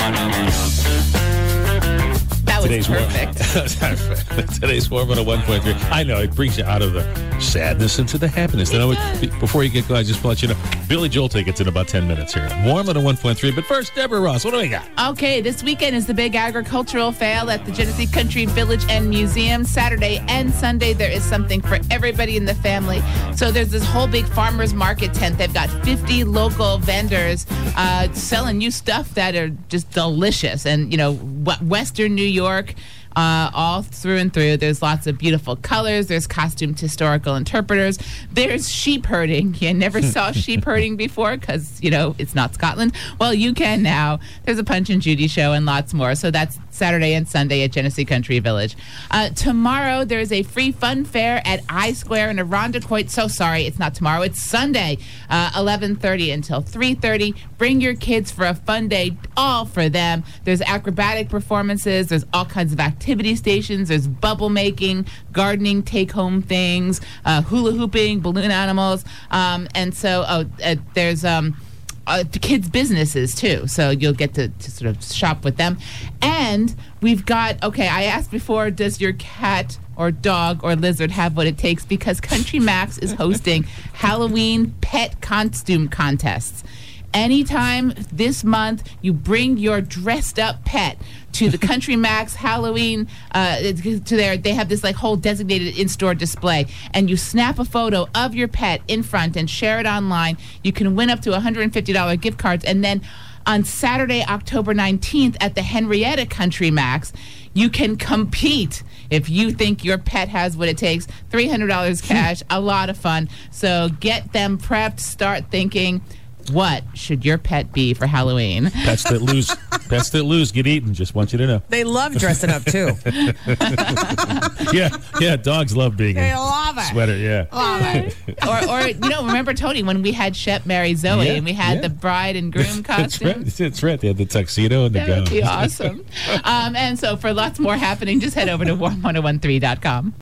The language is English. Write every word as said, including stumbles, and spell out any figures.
That was Today's perfect. Warm, today's Warm on a one point three. I know, it brings you out of the sadness into the happiness. Then I would, before you get going, I just want you to know, Billy Joel tickets in about ten minutes here. Warm on a one point three. But first, Deborah Ross, what do we got? Okay, this weekend is the big agricultural fair at the Genesee Country Village and Museum. Saturday and Sunday, there is something for everybody in the family. So there's this whole big farmers market tent. They've got fifty local vendors uh, selling you stuff that are just delicious. And, you know, Western New York, Uh, all through and through. There's lots of beautiful colors. There's costumed historical interpreters. There's sheep herding. You never saw sheep herding before because, you know, it's not Scotland. Well, you can now. There's a Punch and Judy show and lots more. So that's Saturday and Sunday at Genesee Country Village. Uh, tomorrow, there's a free fun fair at I Square in Irondequoit. So sorry, it's not tomorrow. It's Sunday, uh, eleven thirty until three thirty. Bring your kids for a fun day, all for them. There's acrobatic performances. There's all kinds of activity stations. There's bubble making, gardening, take-home things, uh, hula hooping, balloon animals. Um, and so oh, uh, there's... Um, Uh, to kids' businesses, too. So you'll get to, to sort of shop with them. And we've got, okay, I asked before, does your cat or dog or lizard have what it takes? Because Country Max is hosting Halloween pet costume contests. Anytime this month you bring your dressed up pet to the Country Max Halloween, uh, to their, they have this like whole designated in-store display, and you snap a photo of your pet in front and share it online. You can win up to one hundred fifty dollars gift cards, and then on Saturday, October nineteenth at the Henrietta Country Max, you can compete if you think your pet has what it takes. three hundred dollars cash, a lot of fun. So get them prepped, start thinking, what should your pet be for Halloween? Pets that lose, pets that lose get eaten. Just want you to know. They love dressing up too. yeah, yeah. Dogs love being They in love it. sweater. Yeah. Love it. or, or you know, remember Tony when we had Shep marry Zoe Yeah, and we had yeah. the bride and groom That's right. costumes? That's right. They had the tuxedo and the That gown. would be awesome. um, and so for lots more happening, just head over to warm ten thirteen dot com.